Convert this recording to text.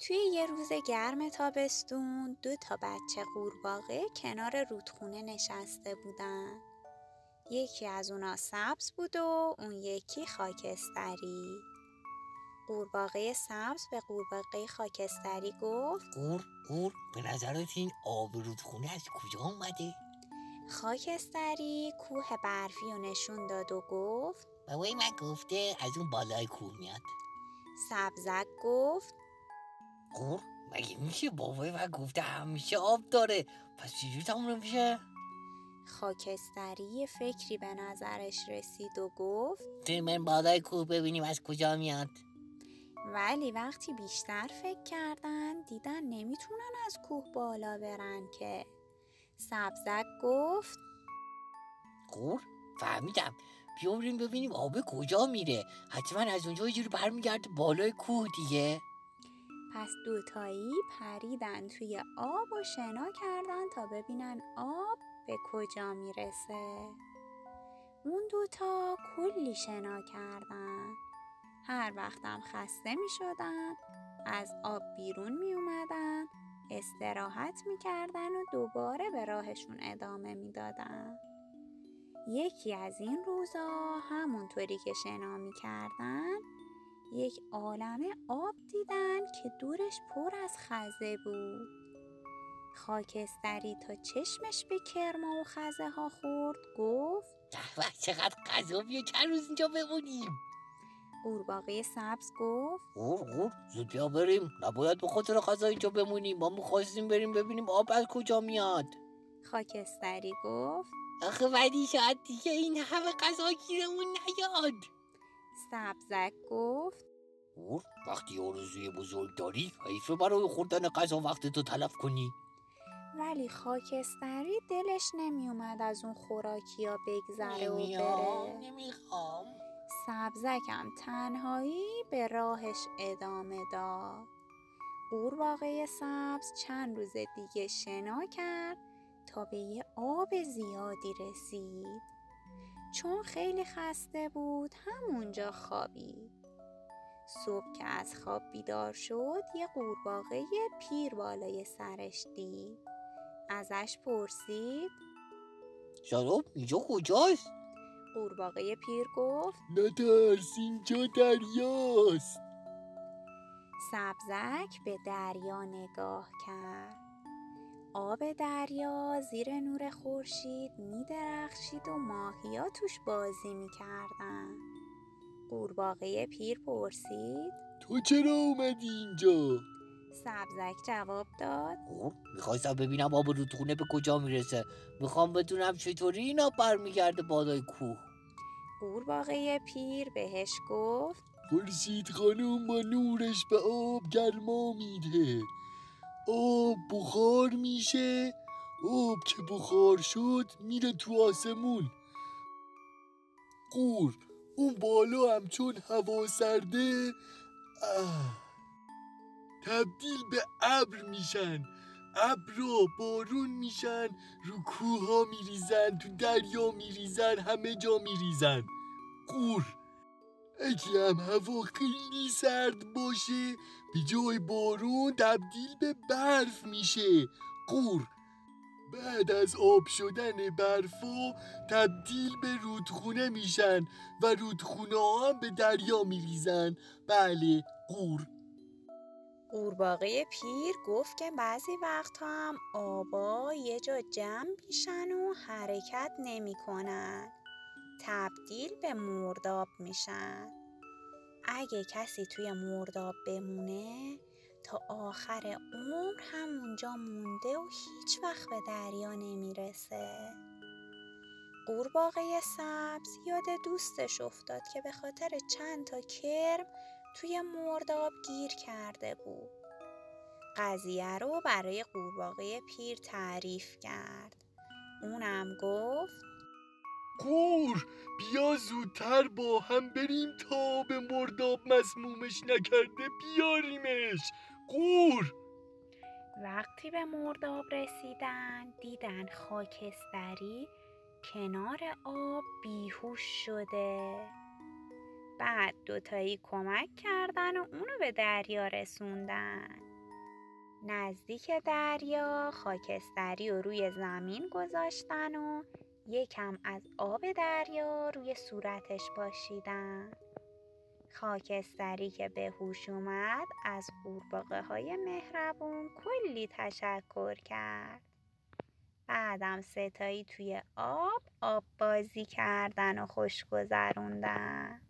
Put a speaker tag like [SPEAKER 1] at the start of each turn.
[SPEAKER 1] توی یه روز گرم تابستون 2 بچه قورباغه کنار رودخونه نشسته بودن. یکی از اونا سبز بود و اون یکی خاکستری. قورباغه سبز به قورباغه خاکستری گفت
[SPEAKER 2] قور به نظرت این آب رودخونه از کجا اومده؟
[SPEAKER 1] خاکستری کوه برفی رو نشون داد و گفت
[SPEAKER 2] بابای من گفته از اون بالای کوه میاد.
[SPEAKER 1] سبزک گفت
[SPEAKER 2] قور مگه میشه؟ بابای من گفته همیشه آب داره، پس چجوری تموم میشه؟
[SPEAKER 1] خاکستری یه فکری به نظرش رسید و گفت
[SPEAKER 2] من بالای کوه ببینیم از کجا میاد.
[SPEAKER 1] ولی وقتی بیشتر فکر کردن دیدن نمیتونن از کوه بالا برن که. سبزک گفت
[SPEAKER 2] قور فهمیدم، بیا بریم ببینیم آب کجا میره، حتما از اونجا یه جوری برمیگرده بالای کوه دیگه.
[SPEAKER 1] پس 2 پریدن توی آب و شنا کردن تا ببینن آب به کجا میرسه. اون 2 کلی شنا کردن. هر وقتم خسته میشدن از آب بیرون میومدن، استراحت میکردن و دوباره به راهشون ادامه میدادن. یکی از این روزا همونطوری که شنا میکردن یک عالمه آب دیدن که دورش پر از خزه بود. خاکستری تا چشمش به کرما و خزه ها خورد گفت
[SPEAKER 2] چقدر غذا، بیا چند روز اینجا بمونیم.
[SPEAKER 1] قورباغه سبز گفت
[SPEAKER 2] قور زود بیا بریم، نباید به خاطر غذا اینجا بمونیم، ما می‌خواستیم بریم ببینیم آب از کجا میاد.
[SPEAKER 1] خاکستری گفت
[SPEAKER 2] آخه ولی شاید دیگه این همه غذا گیرمون نیاد.
[SPEAKER 1] سبزک گفت
[SPEAKER 2] قور وقتی آرزوی بزرگ داری حیفه برای خوردن غذا وقتتو تلف کنی.
[SPEAKER 1] ولی خاکستری دلش نمی اومد از اون خوراکیا بگذره و بره.
[SPEAKER 2] نمیخوام.
[SPEAKER 1] سبزکم تنهایی به راهش ادامه داد. قورباغه سبز چند روز دیگه شنا کرد تا به یه آب زیادی رسید. چون خیلی خسته بود همونجا خوابید. صبح که از خواب بیدار شد یه قورباغه پیر بالای سرش دید. ازش پرسید
[SPEAKER 2] شراب اینجا کجاست؟
[SPEAKER 1] قورباغه پیر گفت
[SPEAKER 2] نترس، اینجا دریاست.
[SPEAKER 1] سبزک به دریا نگاه کرد. آب دریا زیر نور خورشید می درخشید و ماهیا توش بازی می کردن. قورباغه پیر پرسید
[SPEAKER 2] تو چرا اومدی اینجا؟
[SPEAKER 1] سبزک جواب داد
[SPEAKER 2] میخواستم ببینم آب رودخونه به کجا میرسه، میخوام بدونم چطوری این آب برمیگرده بالای کوه.
[SPEAKER 1] قورباغه پیر بهش گفت
[SPEAKER 3] خورشید خانم با نورش به آب گرما میده، آب بخار میشه، آب که بخار شد میره تو آسمون. قور اون بالا هم چون هوا سرده تبدیل به ابر میشن، ابرا بارون میشن، رو کوه ها میریزن، تو دریا میریزن، همه جا میریزن. قور اگه هم هوا خیلی سرد باشه به جای بارون تبدیل به برف میشه. قور بعد از آب شدن برفا تبدیل به رودخونه میشن و رودخونه ها هم به دریا میریزن. بله قور.
[SPEAKER 1] قورباغه پیر گفت که بعضی وقتا هم آبا یه جا جمع میشن و حرکت نمی کنن. تبدیل به مرداب میشن. اگه کسی توی مرداب بمونه تا آخر عمر همونجا مونده و هیچ وقت به دریا نمیرسه. قورباغه سبز یاد دوستش افتاد که به خاطر چند تا کرم توی مرداب گیر کرده بود. قضیه رو برای قورباغه پیر تعریف کرد. اونم گفت
[SPEAKER 3] قور بیا زودتر با هم بریم تا به مرداب مسمومش نکرده بیاریمش. قور
[SPEAKER 1] وقتی به مرداب رسیدن دیدن خاکستری کنار آب بیهوش شده. بعد 2 کمک کردن و اونو به دریا رسوندن. نزدیک دریا خاکستری رو روی زمین گذاشتن و یکم از آب دریا روی صورتش پاشیدن. خاکستری که به هوش اومد از قورباغه‌های مهربون کلی تشکر کرد. بعدم ستایی توی آب بازی کردن و خوش گذروندن.